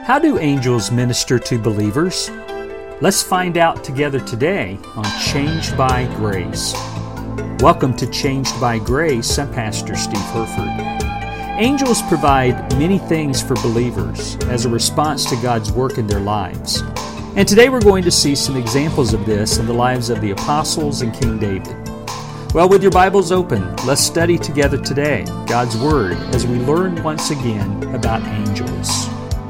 How do angels minister to believers? Let's find out together today on Changed by Grace. Welcome to Changed by Grace. I'm Pastor Steve Herford. Angels provide many things for believers as a response to God's work in their lives. And today we're going to see some examples of this in the lives of the apostles and King David. Well, with your Bibles open, let's study together today God's Word as we learn once again about angels.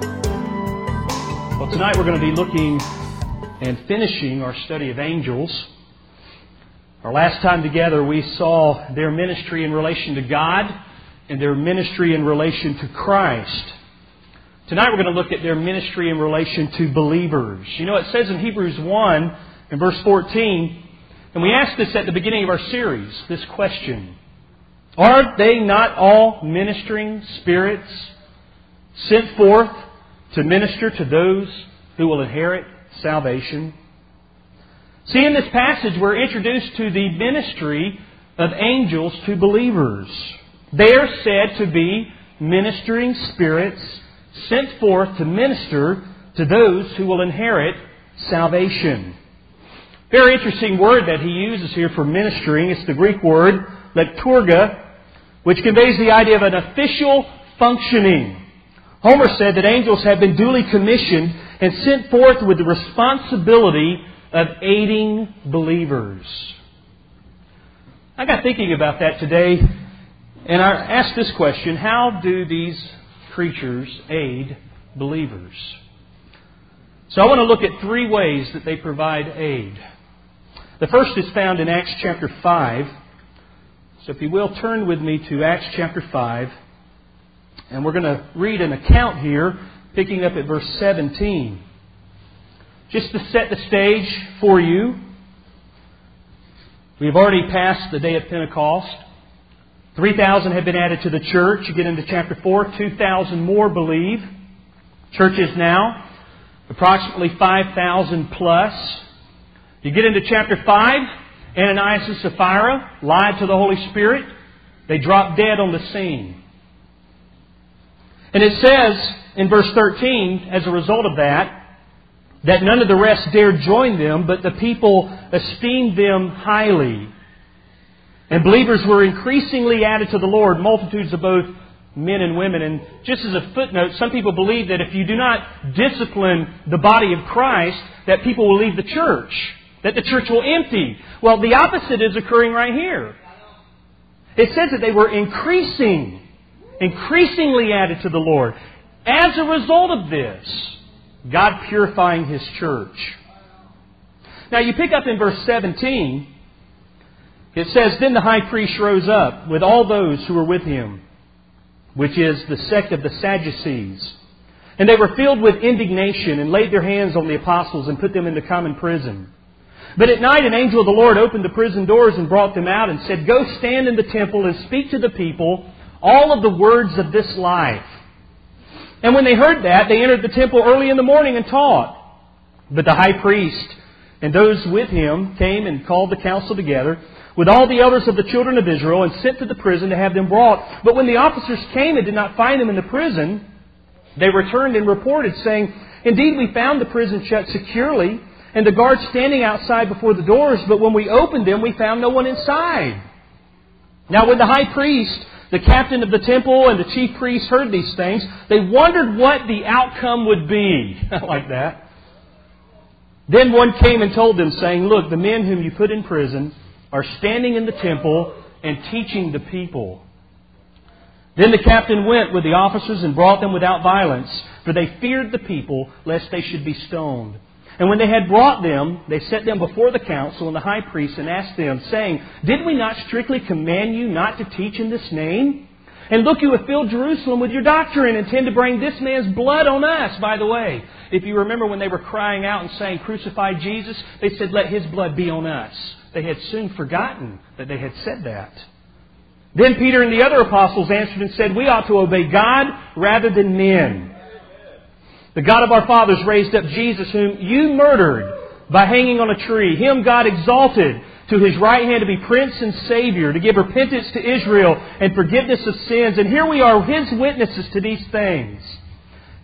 Well, tonight we're going to be looking and finishing our study of angels. Our last time together we saw their ministry in relation to God and their ministry in relation to Christ. Tonight we're going to look at their ministry in relation to believers. You know, it says in Hebrews 1 and verse 14, and we asked this at the beginning of our series, this question: are they not all ministering spirits sent forth to minister to those who will inherit salvation? See, in this passage we're introduced to the ministry of angels to believers. They are said to be ministering spirits sent forth to minister to those who will inherit salvation. Very interesting word that he uses here for ministering. It's the Greek word lekturga, which conveys the idea of an official functioning. Homer said that angels have been duly commissioned and sent forth with the responsibility of aiding believers. I got thinking about that today, and I asked this question: how do these creatures aid believers? So I want to look at three ways that they provide aid. The first is found in Acts chapter 5. So if you will, turn with me to Acts chapter 5. And we're going to read an account here, picking up at verse 17. Just to set the stage for you, we've already passed the day of Pentecost. 3,000 have been added to the church. You get into chapter 4, 2,000 more believe. Church is now approximately 5,000 plus. You get into chapter 5, Ananias and Sapphira lied to the Holy Spirit. They drop dead on the scene. And it says in verse 13, as a result of that none of the rest dared join them, but the people esteemed them highly. And believers were increasingly added to the Lord, multitudes of both men and women. And just as a footnote, some people believe that if you do not discipline the body of Christ, that people will leave the church, that the church will empty. Well, the opposite is occurring right here. It says that they were increasingly added to the Lord. As a result of this, God purifying His church. Now you pick up in verse 17, it says, Then the high priest rose up with all those who were with him, which is the sect of the Sadducees. And they were filled with indignation and laid their hands on the apostles and put them into common prison. But at night an angel of the Lord opened the prison doors and brought them out and said, Go stand in the temple and speak to the people all of the words of this life. And when they heard that, they entered the temple early in the morning and taught. But the high priest and those with him came and called the council together with all the elders of the children of Israel and sent to the prison to have them brought. But when the officers came and did not find them in the prison, they returned and reported, saying, Indeed, we found the prison shut securely and the guards standing outside before the doors, but when we opened them, we found no one inside. Now when the high priest, the captain of the temple, and the chief priests heard these things, they wondered what the outcome would be. I like that. Then one came and told them, saying, Look, the men whom you put in prison are standing in the temple and teaching the people. Then the captain went with the officers and brought them without violence, for they feared the people, lest they should be stoned. And when they had brought them, they set them before the council and the high priest and asked them, saying, Did we not strictly command you not to teach in this name? And look, you have filled Jerusalem with your doctrine and intend to bring this man's blood on us. By the way, if you remember when they were crying out and saying, Crucify Jesus, they said, Let His blood be on us. They had soon forgotten that they had said that. Then Peter and the other apostles answered and said, We ought to obey God rather than men. The God of our fathers raised up Jesus, whom you murdered by hanging on a tree. Him God exalted to His right hand to be Prince and Savior, to give repentance to Israel and forgiveness of sins. And here we are, His witnesses to these things.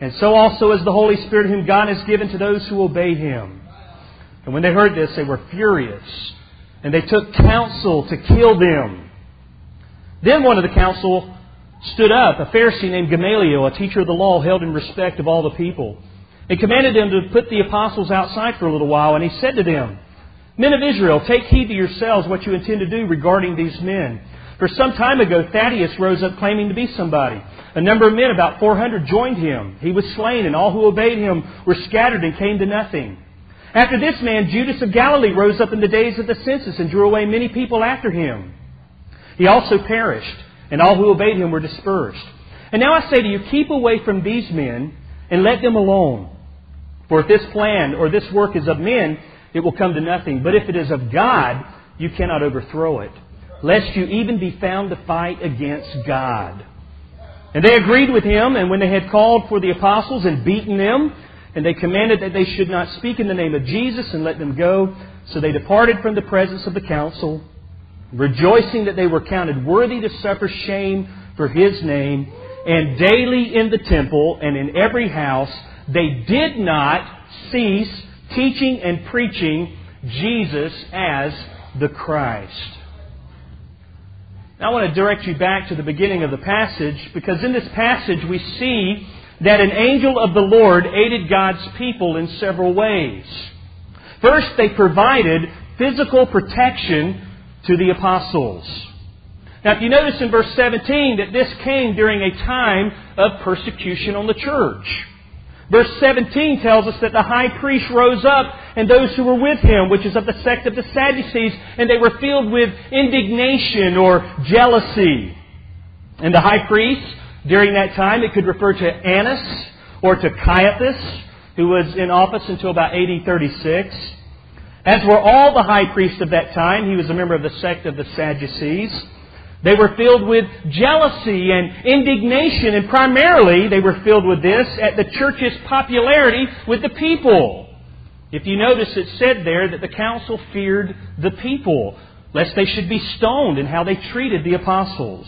and so also is the Holy Spirit whom God has given to those who obey Him." And when they heard this, they were furious, and they took counsel to kill them. Then one of the council stood up, a Pharisee named Gamaliel, a teacher of the law held in respect of all the people, and commanded them to put the apostles outside for a little while. And he said to them, "Men of Israel, take heed to yourselves what you intend to do regarding these men. For some time ago, Thaddeus rose up claiming to be somebody. A number of men, about 400, joined him. He was slain, and all who obeyed him were scattered and came to nothing. After this man, Judas of Galilee rose up in the days of the census and drew away many people after him. He also perished, and all who obeyed him were dispersed. And now I say to you, keep away from these men and let them alone. For if this plan or this work is of men, it will come to nothing. But if it is of God, you cannot overthrow it, lest you even be found to fight against God." And they agreed with him, and when they had called for the apostles and beaten them, and they commanded that they should not speak in the name of Jesus and let them go, so they departed from the presence of the council, rejoicing that they were counted worthy to suffer shame for His name, and daily in the temple and in every house they did not cease teaching and preaching Jesus as the Christ. Now I want to direct you back to the beginning of the passage, because in this passage we see that an angel of the Lord aided God's people in several ways. First, they provided physical protection to the apostles. Now, if you notice in verse 17 that this came during a time of persecution on the church. Verse 17 tells us that the high priest rose up and those who were with him, which is of the sect of the Sadducees, and they were filled with indignation or jealousy. And the high priest, during that time, it could refer to Annas or to Caiaphas, who was in office until about AD 36. As were all the high priests of that time. He was a member of the sect of the Sadducees. They were filled with jealousy and indignation, and primarily they were filled with this at the church's popularity with the people. If you notice, it said there that the council feared the people, lest they should be stoned in how they treated the apostles.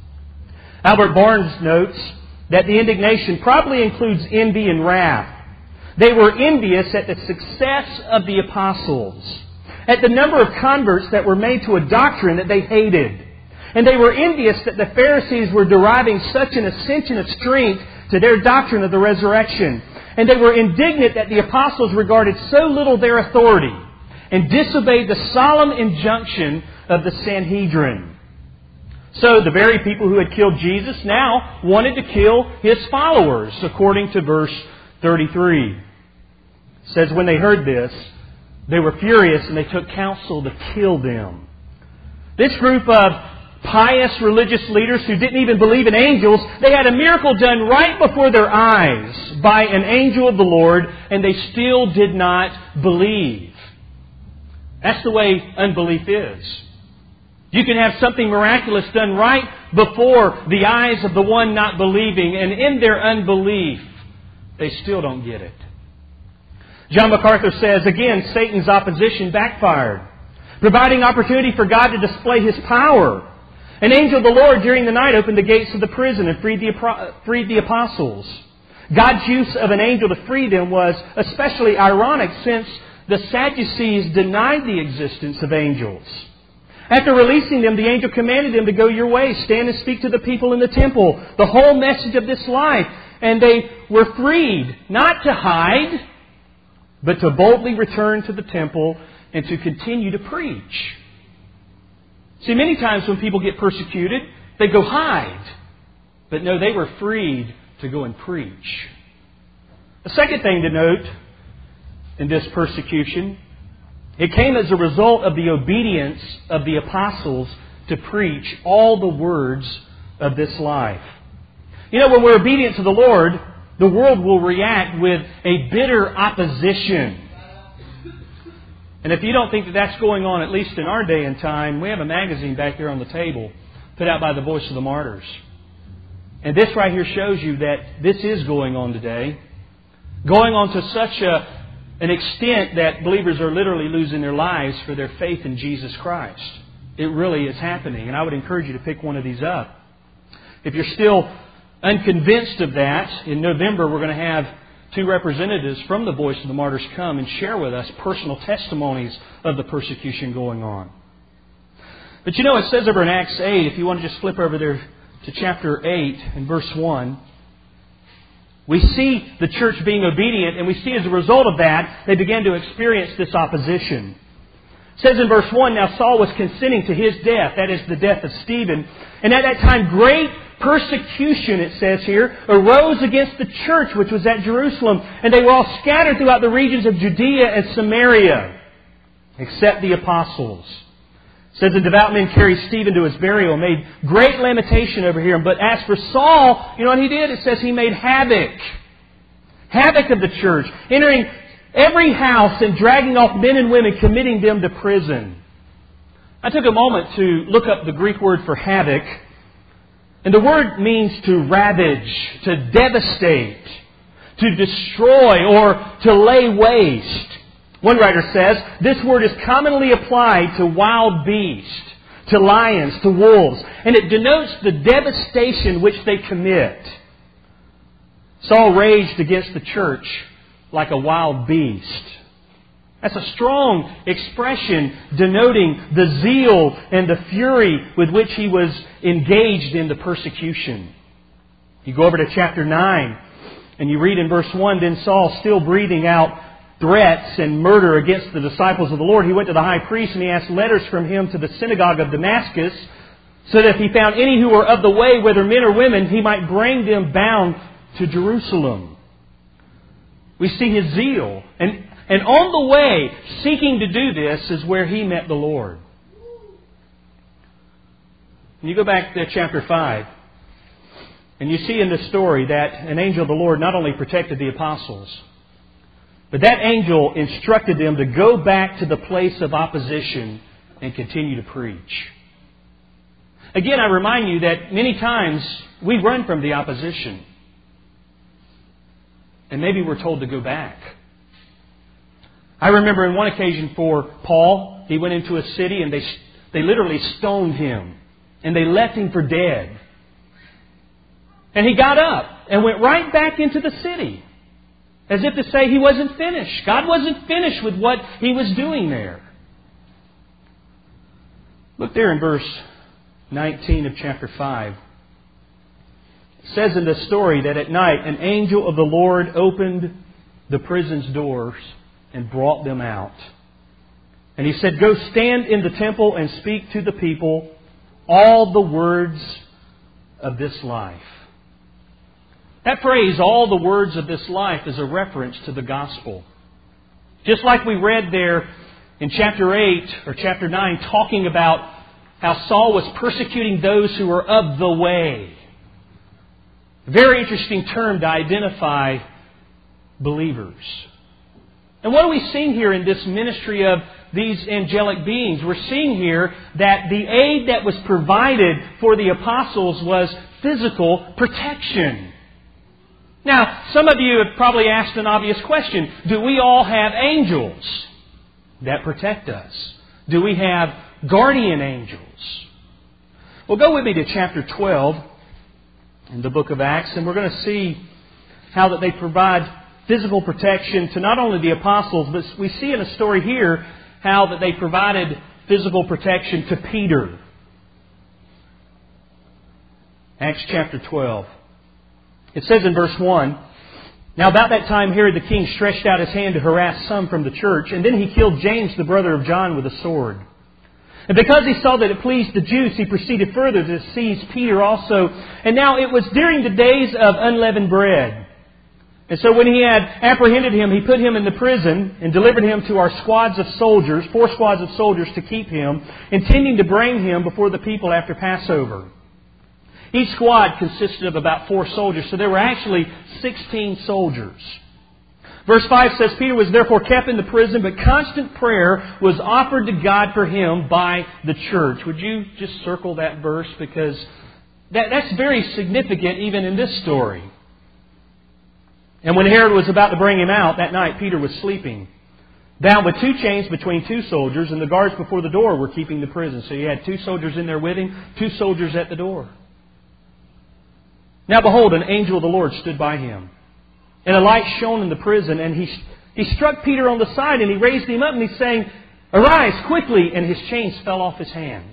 Albert Barnes notes that the indignation probably includes envy and wrath. They were envious at the success of the apostles, at the number of converts that were made to a doctrine that they hated. And they were envious that the Pharisees were deriving such an ascension of strength to their doctrine of the resurrection. And they were indignant that the apostles regarded so little their authority and disobeyed the solemn injunction of the Sanhedrin. So the very people who had killed Jesus now wanted to kill His followers, according to verse 33. It says, when they heard this, they were furious and they took counsel to kill them. This group of pious religious leaders who didn't even believe in angels, they had a miracle done right before their eyes by an angel of the Lord, and they still did not believe. That's the way unbelief is. You can have something miraculous done right before the eyes of the one not believing, and in their unbelief, they still don't get it. John MacArthur says, again, Satan's opposition backfired, providing opportunity for God to display His power. An angel of the Lord during the night opened the gates of the prison and freed the apostles. God's use of an angel to free them was especially ironic, since the Sadducees denied the existence of angels. After releasing them, the angel commanded them to go your way, stand and speak to the people in the temple, the whole message of this life. And they were freed, not to hide, but to boldly return to the temple and to continue to preach. See, many times when people get persecuted, they go hide. But no, they were freed to go and preach. The second thing to note in this persecution, it came as a result of the obedience of the apostles to preach all the words of this life. You know, when we're obedient to the Lord, the world will react with a bitter opposition. And if you don't think that that's going on, at least in our day and time, we have a magazine back there on the table put out by the Voice of the Martyrs. And this right here shows you that this is going on today. Going on to such an extent that believers are literally losing their lives for their faith in Jesus Christ. It really is happening. And I would encourage you to pick one of these up. If you're still unconvinced of that, in November we're going to have two representatives from the Voice of the Martyrs come and share with us personal testimonies of the persecution going on. But you know, it says over in Acts 8, if you want to just flip over there to chapter 8 and verse 1, we see the church being obedient, and we see as a result of that, they began to experience this opposition. It says in verse 1, "Now Saul was consenting to his death," that is the death of Stephen, "and at that time great persecution," it says here, "arose against the church which was at Jerusalem, and they were all scattered throughout the regions of Judea and Samaria, except the apostles." It says, "The devout men carried Stephen to his burial, and made great lamentation over him. But as for Saul," you know what he did? It says he made havoc. Havoc of the church, entering every house and dragging off men and women, committing them to prison. I took a moment to look up the Greek word for havoc. And the word means to ravage, to devastate, to destroy, or to lay waste. One writer says, this word is commonly applied to wild beasts, to lions, to wolves, and it denotes the devastation which they commit. Saul raged against the church like a wild beast. That's a strong expression denoting the zeal and the fury with which he was engaged in the persecution. You go over to chapter 9 and you read in verse 1, "Then Saul, still breathing out threats and murder against the disciples of the Lord, he went to the high priest and he asked letters from him to the synagogue of Damascus, so that if he found any who were of the way, whether men or women, he might bring them bound to Jerusalem." We see his zeal. And on the way, seeking to do this, is where he met the Lord. And you go back to chapter 5, and you see in this story that an angel of the Lord not only protected the apostles, but that angel instructed them to go back to the place of opposition and continue to preach. Again, I remind you that many times we run from the opposition. And maybe we're told to go back. I remember in one occasion for Paul, he went into a city and they literally stoned him. And they left him for dead. And he got up and went right back into the city. As if to say he wasn't finished. God wasn't finished with what he was doing there. Look there in verse 19 of chapter 5. It says in this story that at night an angel of the Lord opened the prison's doors and brought them out. And he said, "Go stand in the temple and speak to the people all the words of this life." That phrase, "all the words of this life," is a reference to the gospel. Just like we read there in chapter 8 or chapter 9, talking about how Saul was persecuting those who were of the way. A very interesting term to identify believers. And what are we seeing here in this ministry of these angelic beings? We're seeing here that the aid that was provided for the apostles was physical protection. Now, some of you have probably asked an obvious question. Do we all have angels that protect us? Do we have guardian angels? Well, go with me to chapter 12 in the book of Acts, and we're going to see how that they provide physical protection to not only the apostles, but we see in a story here how that they provided physical protection to Peter. Acts chapter 12. It says in verse 1, "Now about that time Herod the king stretched out his hand to harass some from the church, and then he killed James, the brother of John, with a sword. And because he saw that it pleased the Jews, he proceeded further to seize Peter also. And now it was during the days of unleavened bread. And so when he had apprehended him, he put him in the prison and delivered him to our squads of soldiers, 4 squads of soldiers to keep him, intending to bring him before the people after Passover. Each squad consisted of about 4 soldiers, so there were actually 16 soldiers. Verse 5 says, Peter was therefore kept in the prison, but constant prayer was offered to God for him by the church. Would you just circle that verse? Because that's very significant even in this story. And when Herod was about to bring him out, that night Peter was sleeping, bound with 2 chains between 2 soldiers, and the guards before the door were keeping the prison. So you had 2 soldiers in there with him, 2 soldiers at the door. Now behold, an angel of the Lord stood by him, and a light shone in the prison, and he struck Peter on the side, and he raised him up, and he's saying, Arise quickly! And his chains fell off his hands.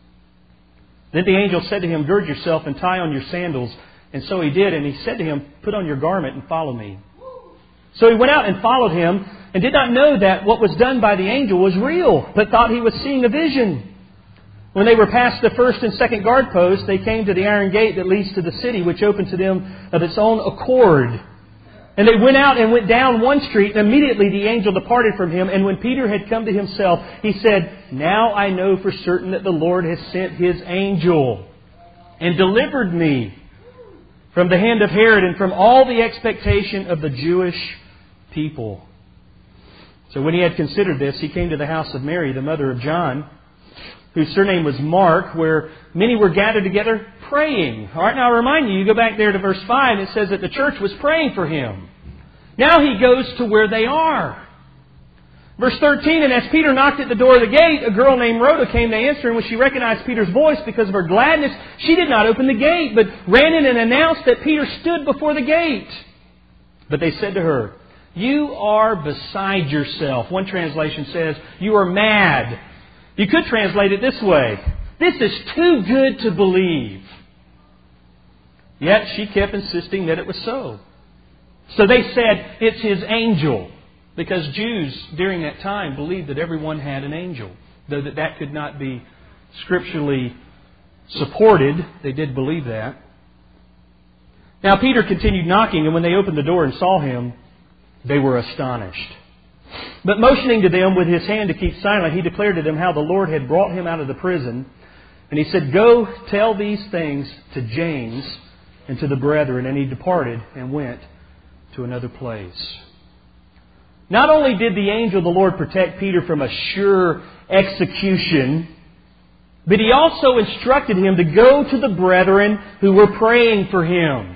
Then the angel said to him, Gird yourself and tie on your sandals. And so he did, and he said to him, Put on your garment and follow me. So he went out and followed him, and did not know that what was done by the angel was real, but thought he was seeing a vision. When they were past the first and second guard posts, they came to the iron gate that leads to the city, which opened to them of its own accord. And they went out and went down one street, and immediately the angel departed from him. And when Peter had come to himself, he said, Now I know for certain that the Lord has sent His angel and delivered me from the hand of Herod and from all the expectation of the Jewish people. So when he had considered this, he came to the house of Mary, the mother of John, whose surname was Mark, where many were gathered together praying. All right, now I remind you, you go back there to verse 5, it says that the church was praying for him. Now he goes to where they are. Verse 13, And as Peter knocked at the door of the gate, a girl named Rhoda came to answer, and when she recognized Peter's voice because of her gladness, she did not open the gate, but ran in and announced that Peter stood before the gate. But they said to her, You are beside yourself. One translation says, You are mad. You could translate it this way, This is too good to believe. Yet she kept insisting that it was so. So they said, It's His angel. Because Jews during that time believed that everyone had an angel. Though that could not be scripturally supported, they did believe that. Now Peter continued knocking, and when they opened the door and saw him, they were astonished. But motioning to them with his hand to keep silent, he declared to them how the Lord had brought him out of the prison. And he said, Go tell these things to James and to the brethren. And he departed and went to another place. Not only did the angel of the Lord protect Peter from a sure execution, but he also instructed him to go to the brethren who were praying for him.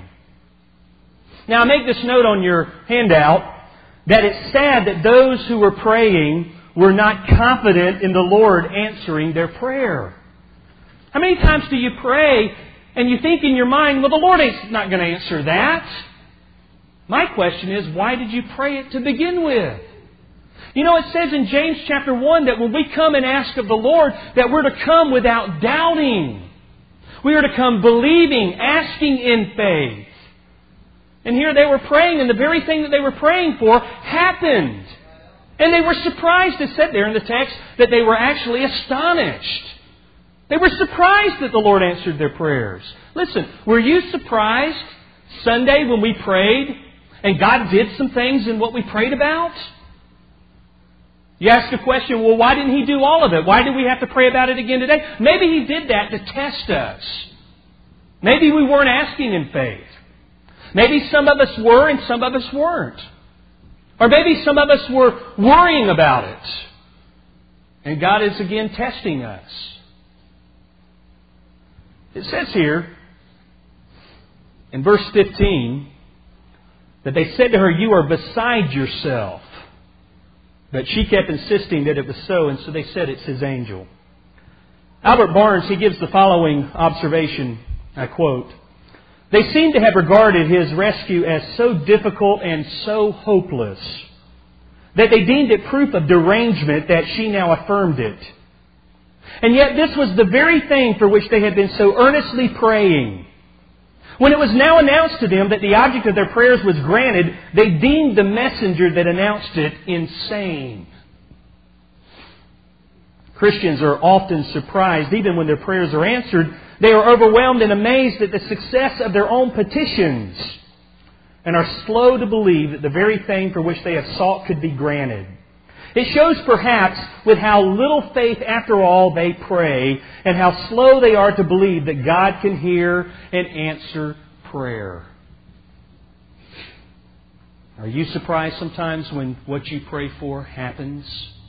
Now, make this note on your handout that it's sad that those who were praying were not confident in the Lord answering their prayer. How many times do you pray and you think in your mind, well, the Lord ain't not going to answer that? My question is, why did you pray it to begin with? You know, it says in James chapter 1 that when we come and ask of the Lord, that we're to come without doubting. We are to come believing, asking in faith. And here they were praying, and the very thing that they were praying for happened. And they were surprised, it said there in the text, that they were actually astonished. They were surprised that the Lord answered their prayers. Listen, were you surprised Sunday when we prayed and God did some things in what we prayed about? You ask a question, well, why didn't He do all of it? Why do we have to pray about it again today? Maybe He did that to test us. Maybe we weren't asking in faith. Maybe some of us were and some of us weren't. Or maybe some of us were worrying about it. And God is again testing us. It says here in verse 15 that they said to her, You are beside yourself. But she kept insisting that it was so, and so they said it's His angel. Albert Barnes, he gives the following observation, I quote, They seem to have regarded His rescue as so difficult and so hopeless that they deemed it proof of derangement that she now affirmed it. And yet this was the very thing for which they had been so earnestly praying. When it was now announced to them that the object of their prayers was granted, they deemed the messenger that announced it insane. Christians are often surprised, even when their prayers are answered. They are overwhelmed and amazed at the success of their own petitions and are slow to believe that the very thing for which they have sought could be granted. It shows perhaps with how little faith after all they pray and how slow they are to believe that God can hear and answer prayer. Are you surprised sometimes when what you pray for happens?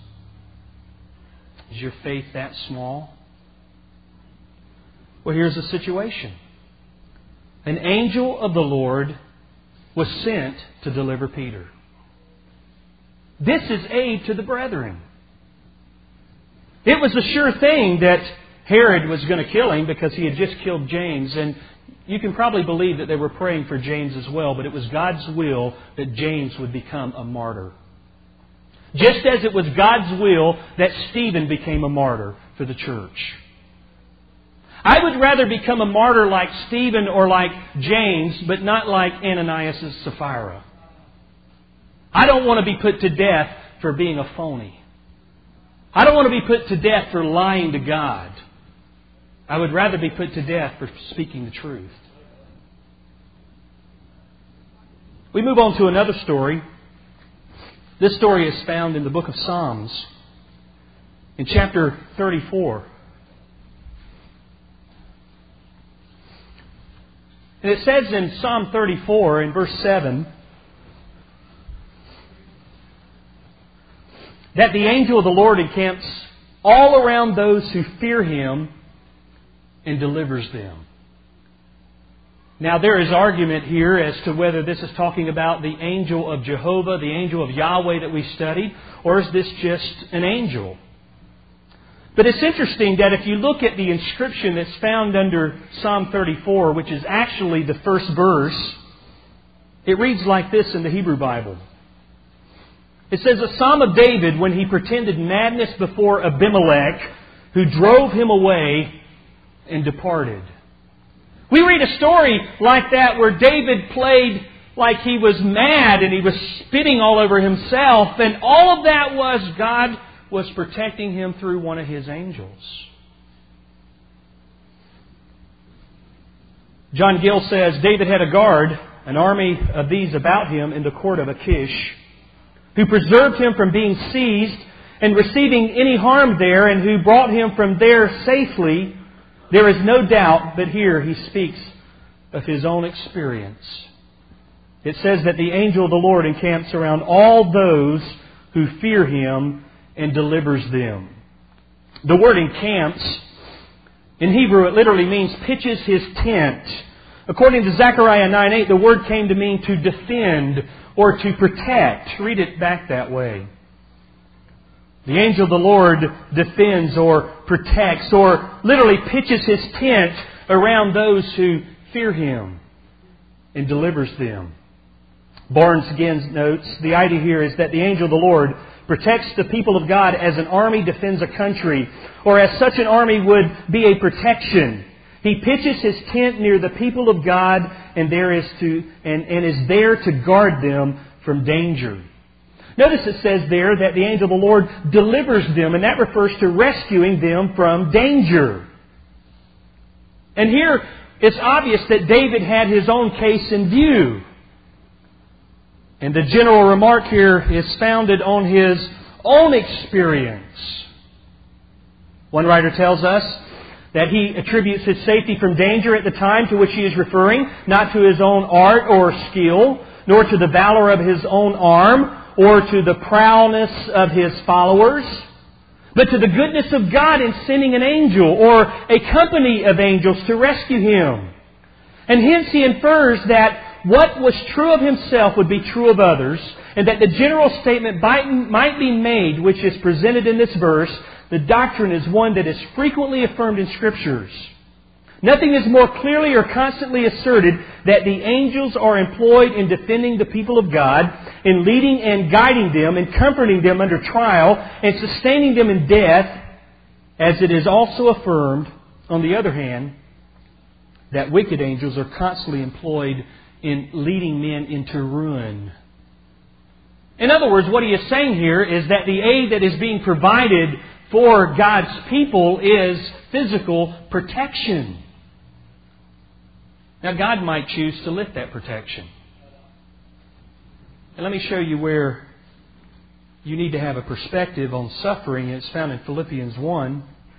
Is your faith that small? Well, here's the situation. An angel of the Lord was sent to deliver Peter. This is aid to the brethren. It was a sure thing that Herod was going to kill him because he had just killed James. And you can probably believe that they were praying for James as well, but it was God's will that James would become a martyr. Just as it was God's will that Stephen became a martyr for the church. I would rather become a martyr like Stephen or like James, but not like Ananias and Sapphira. I don't want to be put to death for being a phony. I don't want to be put to death for lying to God. I would rather be put to death for speaking the truth. We move on to another story. This story is found in the book of Psalms, in chapter 34. And it says in Psalm 34, in verse 7, that the angel of the Lord encamps all around those who fear Him and delivers them. Now there is argument here as to whether this is talking about the angel of Jehovah, the angel of Yahweh that we studied, or is this just an angel? But it's interesting that if you look at the inscription that's found under Psalm 34, which is actually the first verse, it reads like this in the Hebrew Bible. It says, a psalm of David when he pretended madness before Abimelech, who drove him away and departed. We read a story like that where David played like he was mad and he was spitting all over himself, and all of that was God was protecting him through one of His angels. John Gill says, David had a guard, an army of these about him in the court of Achish, who preserved him from being seized and receiving any harm there, and who brought him from there safely. There is no doubt, but here he speaks of his own experience. It says that the angel of the Lord encamps around all those who fear Him and delivers them. The word encamps, in Hebrew it literally means pitches his tent. According to Zechariah 9:8, the word came to mean to defend or to protect. Read it back that way. The angel of the Lord defends or protects or literally pitches His tent around those who fear Him and delivers them. Barnes again notes, the idea here is that the angel of the Lord protects the people of God as an army defends a country, or as such an army would be a protection. He pitches his tent near the people of God and is there to guard them from danger. Notice it says there that the angel of the Lord delivers them, and that refers to rescuing them from danger. And here it's obvious that David had his own case in view. And the general remark here is founded on his own experience. One writer tells us that he attributes his safety from danger at the time to which he is referring, not to his own art or skill, nor to the valor of his own arm, or to the prowess of his followers, but to the goodness of God in sending an angel or a company of angels to rescue him. And hence he infers that what was true of himself would be true of others, and that the general statement might be made, which is presented in this verse, the doctrine is one that is frequently affirmed in Scriptures. Nothing is more clearly or constantly asserted that the angels are employed in defending the people of God, in leading and guiding them, and comforting them under trial, and sustaining them in death, as it is also affirmed, on the other hand, that wicked angels are constantly employed in leading men into ruin. In other words, what he is saying here is that the aid that is being provided for God's people is physical protection. Now, God might choose to lift that protection. And let me show you where you need to have a perspective on suffering. It's found in Philippians 1.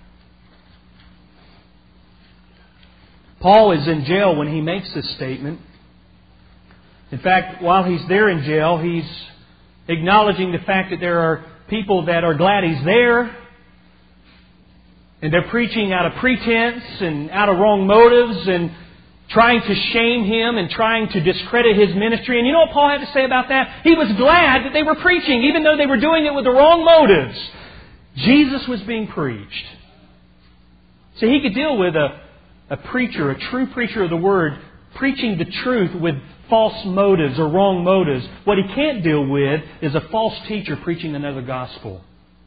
Paul is in jail when he makes this statement. In fact, while he's there in jail, he's acknowledging the fact that there are people that are glad he's there. And they're preaching out of pretense and out of wrong motives and trying to shame him and trying to discredit his ministry. And you know what Paul had to say about that? He was glad that they were preaching, even though they were doing it with the wrong motives. Jesus was being preached. See, he could deal with a preacher, a true preacher of the Word, preaching the truth with false motives or wrong motives. What he can't deal with is a false teacher preaching another gospel.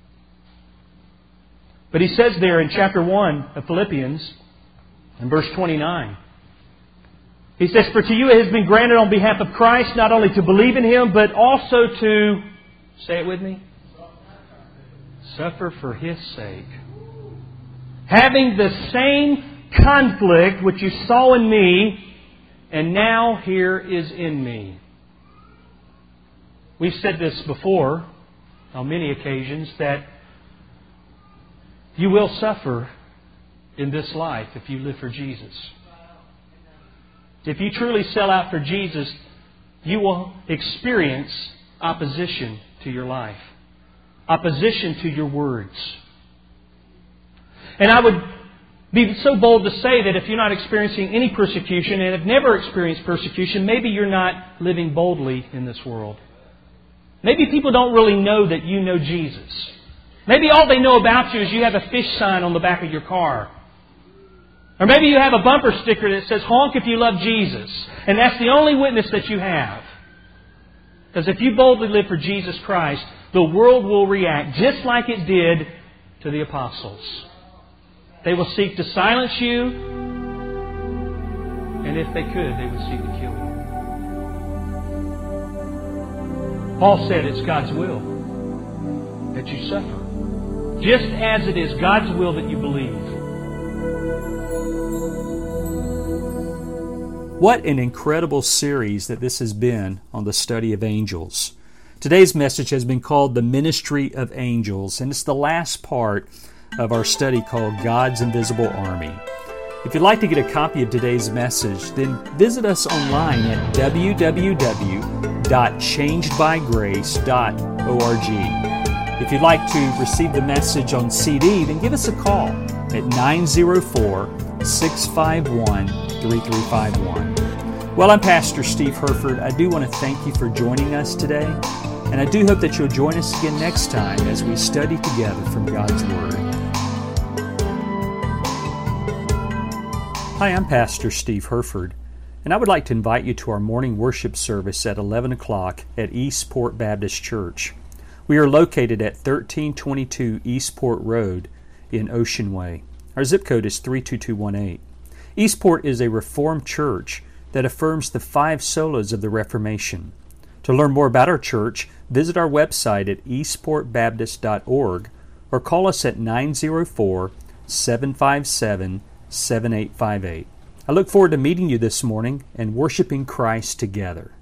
But he says there in chapter 1 of Philippians, in verse 29, he says, "For to you it has been granted on behalf of Christ not only to believe in Him, but also to," say it with me, "suffer for His sake. Having the same conflict which you saw in me, and now here is in me." We've said this before on many occasions, that you will suffer in this life if you live for Jesus. If you truly sell out for Jesus, you will experience opposition to your life, opposition to your words. And I would be so bold to say that if you're not experiencing any persecution and have never experienced persecution, maybe you're not living boldly in this world. Maybe people don't really know that you know Jesus. Maybe all they know about you is you have a fish sign on the back of your car. Or maybe you have a bumper sticker that says, "Honk if you love Jesus." And that's the only witness that you have. Because if you boldly live for Jesus Christ, the world will react just like it did to the apostles. They will seek to silence you, and if they could, they would seek to kill you. Paul said it's God's will that you suffer, just as it is God's will that you believe. What an incredible series that this has been on the study of angels. Today's message has been called The Ministry of Angels, and it's the last part of our study called God's Invisible Army. If you'd like to get a copy of today's message, then visit us online at www.changedbygrace.org. If you'd like to receive the message on CD, then give us a call at 904-651-3351. Well, I'm Pastor Steve Herford. I do want to thank you for joining us today, and I do hope that you'll join us again next time as we study together from God's Word. Hi, I'm Pastor Steve Herford, and I would like to invite you to our morning worship service at 11 o'clock at Eastport Baptist Church. We are located at 1322 Eastport Road in Ocean Way. Our zip code is 32218. Eastport is a Reformed church that affirms the 5 solas of the Reformation. To learn more about our church, visit our website at eastportbaptist.org or call us at 904-757-7858. I look forward to meeting you this morning and worshiping Christ together.